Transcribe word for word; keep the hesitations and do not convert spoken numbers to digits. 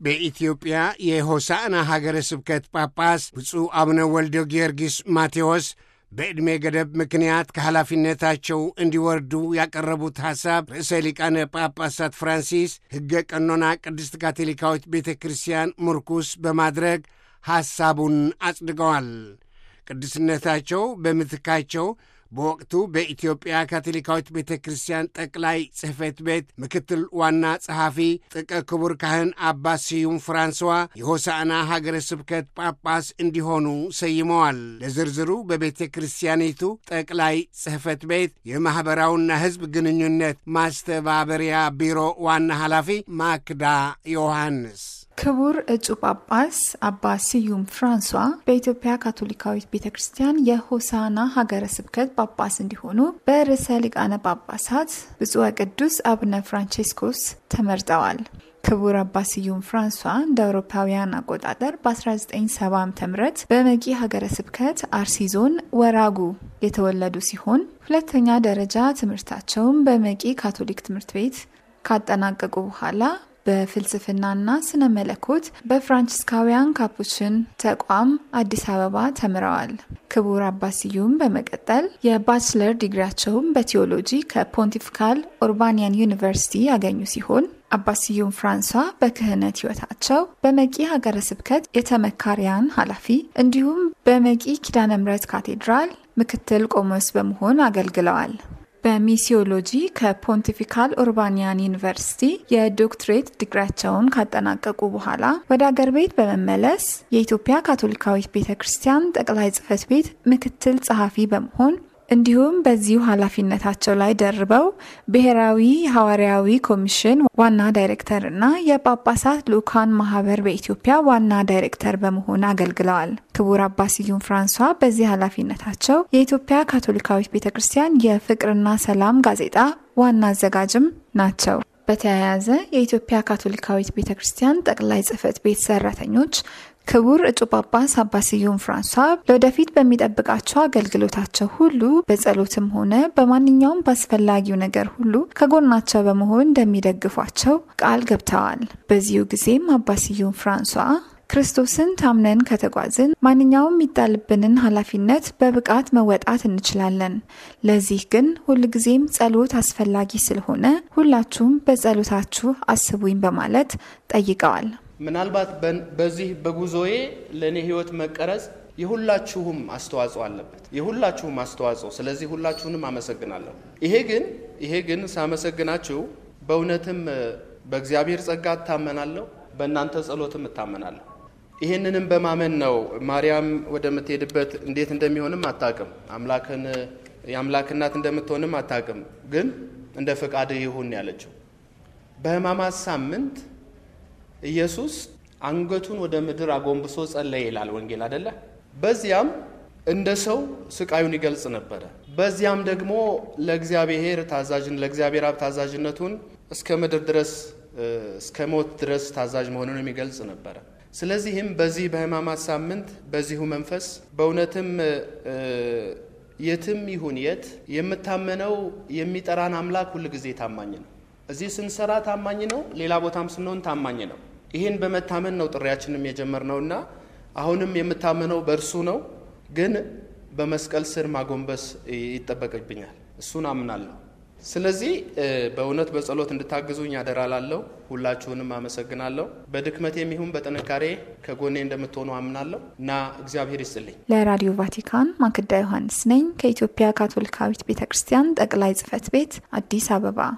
በኢትዮጵያ የሆሳዕና ሀገረ ስብከት ጳጳስ ብፁዕ አቡነ ወልደ ጊዮርጊስ ማቴዎስ በዕድሜ ገደብ ምክንያት ከኃላፊነታቸው እንዲወርዱ ያቀረቡት ሐሳብ ርዕሰ ሊቃነ ጳጳሳት ፍራንሲስ ሕገ ቀኖና ቅድስት ካቶሊካዊት ቤተ ክርስቲያን ምርኩስ በማድረግ ሐሳቡን አጽድቀዋል። ቅድስነታቸው በምትካቸው በወቅቱ በኢትዮጵያ ካቶሊካዊት ቤተ ክርስቲያን ጠቅላይ ጽሕፈት ቤት ምክትል ዋና ጸሐፊ ጥቀ ክቡር ካህን አባ ስዩም ፍራንስዋ የሆሳዕና ሀገረ ስብከት ጳጳስ እንዲሆኑ ሰይመዋል። ለዝርዝሩ በቤተ ክርስቲያኒቱ ጠቅላይ ጽሕፈት ቤት የማኅበራውና ሕዝብ ግንኙነት ማስተባበሪያ ቢሮ ዋና ኃላፊ ማክዳ ዮሐንስ ክቡር እጩ ጳጳስ አባ ስዩም ፍራንሷ በኢትዮጵያ ካቶሊካዊት ቤተክርስቲያን የሆሳዕና ሀገረ ስብከት ጳጳስ እንዲሆኑ በርዕሰ ሊቃነ ጳጳሳት ብፁዕ ቅዱስ አቡነ ፍራንቺስኮስ ተመርጠዋል። ክቡር አባ ስዩም ፍራንሷ እንደ አውሮፓውያን አቆጣጠር በ1970 ዓ.ም በመቂ ሀገረ ስብከት አርሲ ዞን ወራጉ የተወለዱ ሲሆን ሁለተኛ ደረጃ ትምህርታቸውን በመቂ ካቶሊክ ትምህርት ቤት ካጠናቀቁ በኋላ በፍልስፍናና ስነ መለኮት በፍራንቺስካውያን ካፑችን ተቋም አዲስ አበባ ተምረዋል። ክቡር አባ ስዩም በመቀጠል የባችለር ዲግሪያቸውን በቲዮሎጂ ከፖንቲፊካል ኡርባኒያን ዩኒቨርሲቲ ያገኙ ሲሆን አባ ስዩም ፍራንሷ በክህነት ሕይወታቸው በመቂ ሀገረ ስብከት የተመካሪያን ኃላፊ እንዲሁም በመቂ ኪዳነ ምሕረት ካቴድራል ምክትል ቆሞስ በመሆን አገልግለዋል። በሚሲዮሎጂ ከፖንቲፊካል ኡርባኒያን ዩኒቨርሲቲ የዶክትሬት ዲግሪያቸውን ካጠናቀቁ በኋላ ወደ አገር ቤት በመመለስ የኢትዮጵያ ካቶሊካዊት ቤተክርስቲያን ጠቅላይ ጽሕፈት ቤት ምክትል ጸሐፊ በመሆን እንዲሁም በዚሁ ኃላፊነታቸው ላይ ደርበው ብሔራዊ ሐዋርያዊ ኮሚሽን ዋና ዳይሬክተር እና የጳጳሳት ልኡካን ማህበር በኢትዮጵያ ዋና ዳይሬክተር በመሆን አገልግለዋል። ክቡር አባ ስዩም ፍራንሷ በዚህ ኃላፊነታቸው የኢትዮጵያ ካቶሊካዊት ቤተክርስቲያን የፍቅርና ሰላም ጋዜጣ ዋና አዘጋጅም ናቸው። በተያያዘ የኢትዮጵያ ካቶሊካዊት ቤተክርስቲያን ጠቅላይ ጽሕፈት ቤት ሰራተኞች ክቡር እጩ ጳጳስ አባ ስዩም ፍራንሷ ለወደፊት በሚጠብቃቸው አገልግሎታቸው ሁሉ በጸሎትም ሆነ በማንኛውም ባስፈላጊው ነገር ሁሉ ከጎናቸው በመሆን እንደሚደግፏቸው ቃል ገብተዋል። በዚሁ ጊዜም አባ ስዩም ፍራንሷ ክርስቶስን ታምነን ከተጓዝን ማንኛውም የሚጣልብንን ኃላፊነት በብቃት መወጣት እንችላለን። ለዚህ ግን ሁልጊዜም ጸሎት አስፈላጊ ስለሆነ ሁላችሁም በጸሎታችሁ አስቡኝ በማለት ጠይቀዋል። ምናልባት በዚህ በጉዞዬ ለኔ ህይወት መቀረጽ የሁላችሁም አስተዋጽኦ አለበት የሁላችሁም አስተዋጽኦ ስለዚህ ሁላችሁንም አመሰግናለሁ። ይሄ ግን ይሄ ግን ሳመሰግናችሁ በእውነትም በእግዚአብሔር ጸጋ ታመናለሁ፣ በእናንተ ጸሎትም ታመናለሁ። ይሄንንም በማመን ነው ማርያም ወደምትሄድበት እንዴት እንደሚሆንም አታውቅም፣ አምላክን ያምላክናት እንደምትሆንም አታውቅም፣ ግን እንደ ፈቃድ ይሁን ያለችው። በሕማማት ሳምንት ኢየሱስ አንገቱን ወደ ምድር አጎንብሶ ጸለየ ይላል ወንጌል አይደለ? በዚያም እንደ ሰው ስቃዩን ይገልጽ ነበር። በዚያም ደግሞ ለእግዚአብሔር ታዛዥን ለእግዚአብሔር አብ ታዛዥነቱን እስከ ምድር ድረስ እስከ ሞት ድረስ ታዛዥ መሆኑን የሚገልጽ ነበር። ስለዚህም በዚህ በሕማማት ሳምንት በዚሁ መንፈስ በእውነትም የትም ይሁን የት የምታመነው የሚጠራን አምላክ ሁሉ ጊዜ ታማኝ ነው። እዚህ ስንሰራ ታማኝ ነው፣ ሌላ ቦታም ስንሆን ታማኝ ነው። ይሄን በመታመን ነው ጥሪያችንም የጀመርነውና አሁንም የምታመነው በእርሱ ነው። ግን በመስቀል ስር ማጎንበስ ይተበቀብኛል፣ እሱን አምናለሁ። ስለዚህ በእውነት በጸሎት እንድታግዙኝ ያደራላለሁ። ሁላችሁንም አመሰግናለሁ። በድክመቴም ይሁን በጥንካሬ ከጎኔ እንደምትሆኑ አምናለሁ እና እግዚአብሔር ይስጥልኝ። ለራዲዮ ቫቲካን ማክዳ ዮሐንስ ነኝ ከኢትዮጵያ ካቶሊካዊት ቤተክርስቲያን ጠቅላይ ጽሕፈት ቤት አዲስ አበባ።